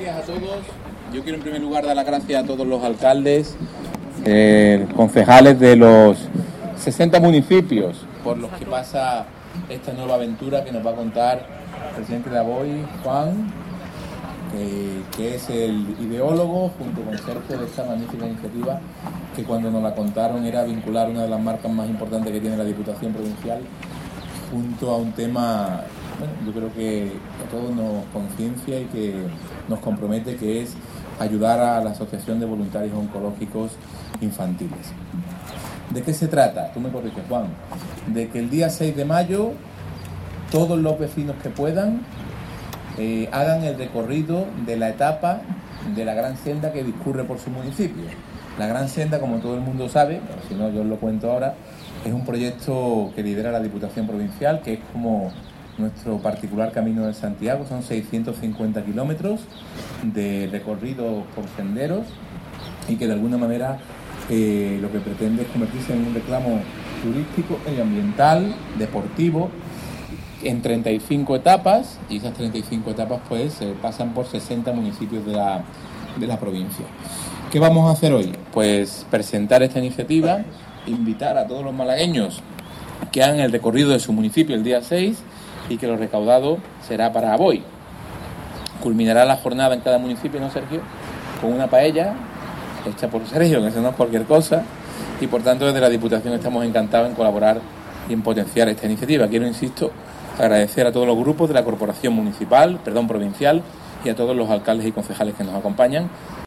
días a todos. Yo quiero en primer lugar dar las gracias a todos los alcaldes, concejales de los 60 municipios por los que pasa esta nueva aventura que nos va a contar el presidente de AVOY, Juan, que es el ideólogo junto con Sergio de esta magnífica iniciativa que cuando nos la contaron era vincular una de las marcas más importantes que tiene la Diputación Provincial junto a un tema, bueno, yo creo que a todos nos conciencia y que nos compromete, que es ayudar a la Asociación de Voluntarios Oncológicos Infantiles. ¿De qué se trata? Tú me corriges, Juan. De que el día 6 de mayo todos los vecinos que puedan hagan el recorrido de la etapa de la Gran Senda que discurre por su municipio. La Gran Senda, como todo el mundo sabe, pero si no yo os lo cuento ahora, es un proyecto que lidera la Diputación Provincial, que es como nuestro particular Camino de Santiago. Son 650 kilómetros de recorrido por senderos y que de alguna manera lo que pretende es convertirse en un reclamo turístico, medioambiental, deportivo, en 35 etapas, y esas 35 etapas pues pasan por 60 municipios de la provincia. ¿Qué vamos a hacer hoy? Pues presentar esta iniciativa, invitar a todos los malagueños que hagan el recorrido de su municipio el día 6 y que lo recaudado será para AVOY. Culminará la jornada en cada municipio, ¿no, Sergio?, con una paella hecha por Sergio, que eso no es cualquier cosa, y por tanto desde la Diputación estamos encantados en colaborar y en potenciar esta iniciativa. Quiero, insisto, agradecer a todos los grupos de la Corporación Provincial y a todos los alcaldes y concejales que nos acompañan.